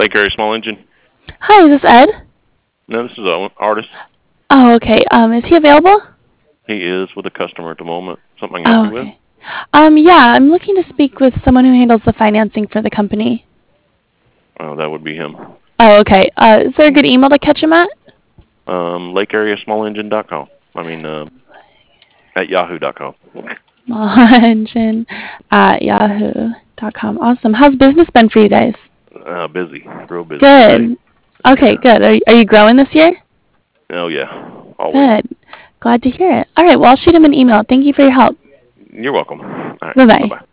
Lake Area Small Engine. Hi, is this Ed? No, this is Owen, artist. Oh, okay. Is he available? He is with a customer at the moment. Something I can help Oh, you with? okay. Yeah, I'm looking to speak with someone who handles the financing for the company. Oh, that would be him. Oh, okay. Is there a good email to catch him at? LakeAreaSmallEngine.com. I mean, at yahoo.com. Engine at yahoo.com. Awesome. How's business been for you guys? Busy, real busy today. Good. Okay, Yeah. good. Are you growing this year? Oh yeah, always. Good. Glad to hear it. All right, well, I'll shoot him an email. Thank you for your help. You're welcome. All right. Bye Bye-bye. bye.